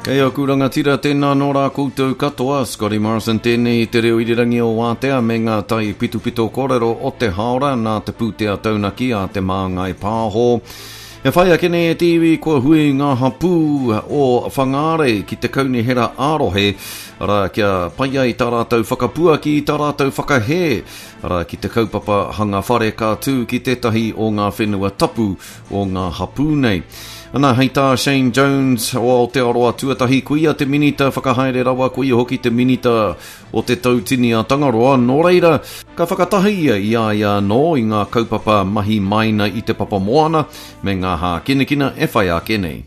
Kei au kuranga tira tēnā nō rā koutou katoa, Scotty Morrison tēnei te reo irirangi o Wātea me ngā tai pitupito kōrero o te haora nā te pūtea taunaki a te māngai pāho. E whai ake nei e tiwi kua hui ngā hapū o whangāre ki te kaunihera ārohe, ara kia paia i tā rātou whakapua ki tā rātou whakahe, ara ki te kaupapa hanga whare kātū ki tētahi o ngā whenua tapu o ngā hapū nei. Ana hei tā Shane Jones o Aotearoa tuatahi kuia te minita whakahaere rawa kuia hoki te minita o te tautini a Tangaroa. Nō reira, ka whakatahia ia no i ngā kaupapa mahi maina i te papa moana me ngā hā kinekina e whai ake nei.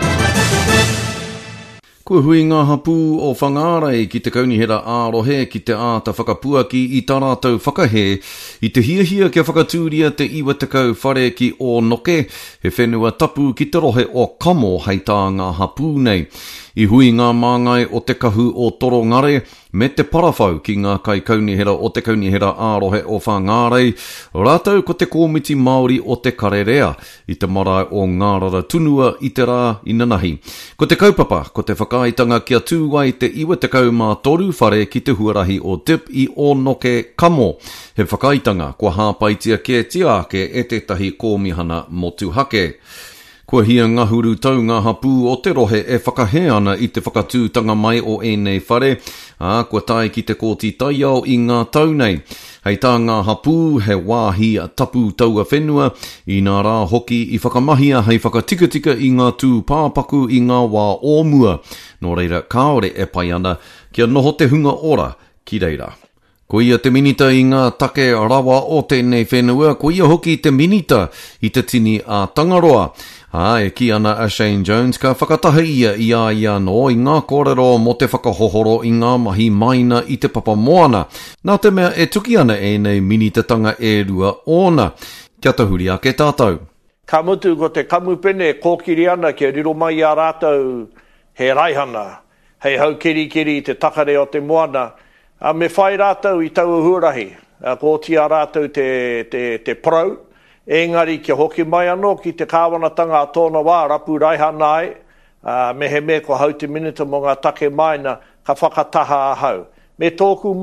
Kua hui ngā hapū o whangarei ki te kaunihera ārohe ki te āta whakapuaki i tā rātou whakahe i te hiahia kia whakatūria te iwa tekau whare ki o noke he whenua tapu ki te rohe o kamo hei tā ngā hapū nei. I hui ngā māngai o te kahu o Torongare me te parawhau ki ngā kai kaunihera o te kaunihera ārohe o Whangarei, rātou ko te kōmiti Māori o te Karerea i te marae o Ngārara Tunua i te rā i nanahi. Ko te kaupapa, ko te whakaitanga kia tūwai te iwa te kaumā toru whare ki te huarahi o Dip i o noke kamo. He whakaitanga kua hāpaitia ke tiake e tētahi kōmihana motuhake. Kua hia ngahuru tau ngā hapū o te rohe e whakahe ana i te whakatūtanga mai o enei whare, kua tai ki te kōti taiao i ngā tau nei. Hei tā ngā hapū he wāhi tapu taua whenua, i nā rā hoki i whakamahia hei whakatikatika i ngā tū pāpaku i ngā wā ōmua. Nō reira, kāore e pai ana, kia noho te hunga ora ki reira. Ko ia te minita i ngā take rawa o tēnei whenua, ko ia hoki te minita i te tini a Tangaroa. E ki ana a Shane Jones ka whakatahia ia no i ngā kōrero mo te whakahohoro i ngā mahi maina i te papa moana. Nā te mea e tuki ana e nei minitatanga e rua ona. Kia tahuri ake tātou. Ka mutu ko te kamupene kōkiri ana kia riro mai a rātou he raihana, hei hau kiri te takare o te moana. Me whai rātou i tau huarahi, ko tia rātou te prau, engari kia hoki mai anō ki te kāwanatanga a tōna wā, rapu raihana ai, me he me ko hau te minita mo ngā take maina, ka whakataha a hau. Me tōku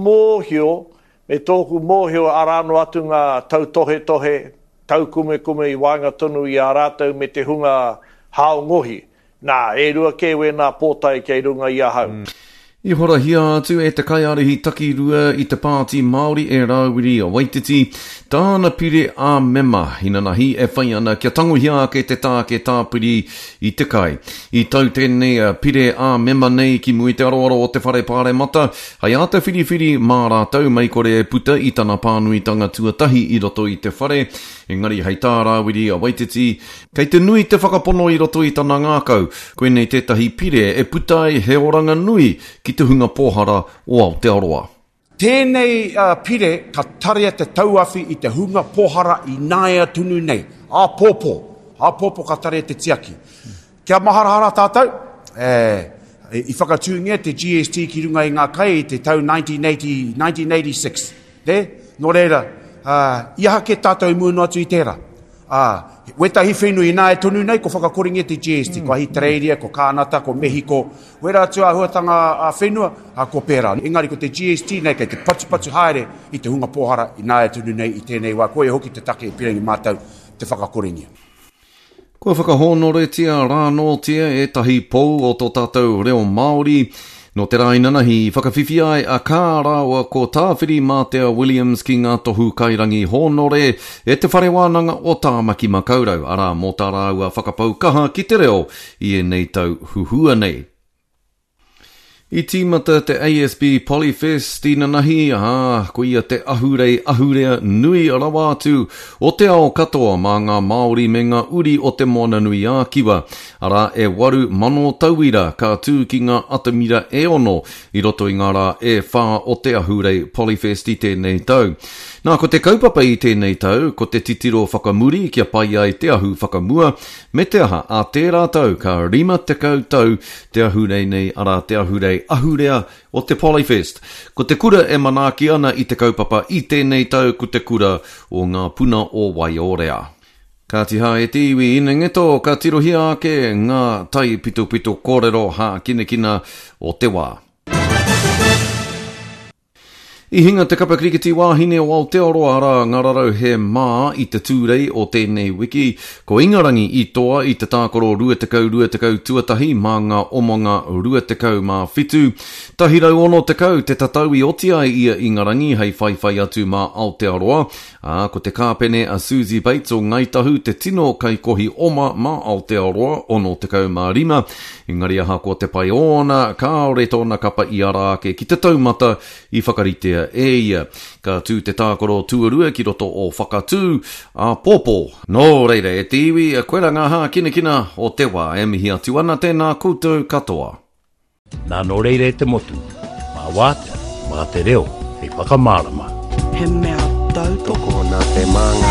mōhio a rāno atu ngā tau tohe, tau kume i wāinga tonu i a rātou me te hunga hao ngohi. Nā, e rua kewe nā pōtai kei runga i a hau. I hora hia atu e te kaiarehi taki rua i te pāti Māori e Rāwiri a Waititi, tāna pire a mema, hinanahi e whai ana kia tanguhia ke te tā ke tāpiri i te kai. I tau tēnei pire a mema nei ki mui te aroaro o te whare pāre mata, hai ata whiriwhiri mā rātau mai kore e puta i tana pānuitanga tuatahi i roto i te whare, engari hei tā Rāwiri a Waititi, kei te nui te whakapono i roto i tana ngākau, koe nei tētahi pire e putai he oranga nui ki te hunga pōhara o Aotearoa. Tēnei pire ka tarea te tauawhi i te hunga pōhara i nāia tunu nei. A pōpō ka tarea te tiaki. Kia maharahara tātou, i whakatūngia te GST ki runga i ngā kai i te tau 1986. Nō reira, iha ke tātou i mūna atu i tērā. Wetahi whenui i nāe tonu nei, ko whakakoringia te GST, ko Ahitereiria, ko Kānata, ko Mehiko, wera atu a huatanga a whenua, ko pērā. Engari ko te GST nei, kei te patu haere i te hunga pōhara i nāe tonu nei i tēnei wā, koe hoki te take i pirangi mātau te whakakoringia. Kua whakahonoretia rānotia e tahi pou o tō tātou reo Māori. No te rainanahi, whakawhiwhi ai a kāraua ko tāwhiri Mātea Williams ki ngā tohu kairangi honore e te whare wānanga o Tāmaki Makaurau, ara mō tā rāua whakapau kaha ki te reo i e nei tau huhua nei. I tīmata te ASB Polyfest i nanahi, ko ia te ahurea nui rawa atu o te ao katoa mā ngā Māori me ngā uri o te moana nui a kiwa. Ara e waru mano tauira ka tū ki ngā atamira e ono i roto i ngā rā e whā o te ahurei Polyfest i tēnei tau. Nā, ko te kaupapa i tēnei tau, ko te titiro whakamuri kia pai ai te ahu whakamua, me te aha a tērā tau ka rima te kautau te ahurei nei ara te ahurei ahurea o te Polyfest. Ko te kura e manaki ana i te kaupapa i tēnei tau ko te kura o ngā puna o Waiorea. Ka tiha e tiwi ina ngeto ka tirohia ake ngā tai pito kōrero ha kina o te wā. I hinga te kapa kriketi wāhine o Aotearoa ara ngararau he mā i te tūrei o tēnei wiki. Ko ingarangi i toa i te tākoro rua tekau tuatahi mā ngā omonga rua tekau mā whitu. Tahirau ono tekau te tatau i otia ia ingarangi hei whaiwhai atu mā Aotearoa. Ko te kāpene a Susie Bates o Ngaitahu te tino kai kohi oma mā Aotearoa ono tekau mā rima. Engari aha ko te pai ona, kāore tōna kapa i ara ake ki te taumata i whakaritea e ia. Ka tū te tākoro tuarua ki roto o whakatū a pōpō. Nō reira e tiwi, koe rā ngā hā kina o te wā e mihi atu ana tēnā koutou katoa. Nā nō reira e te motu, mā wāta, mā te reo, hei whakamārama. He mea tau toko nā te manga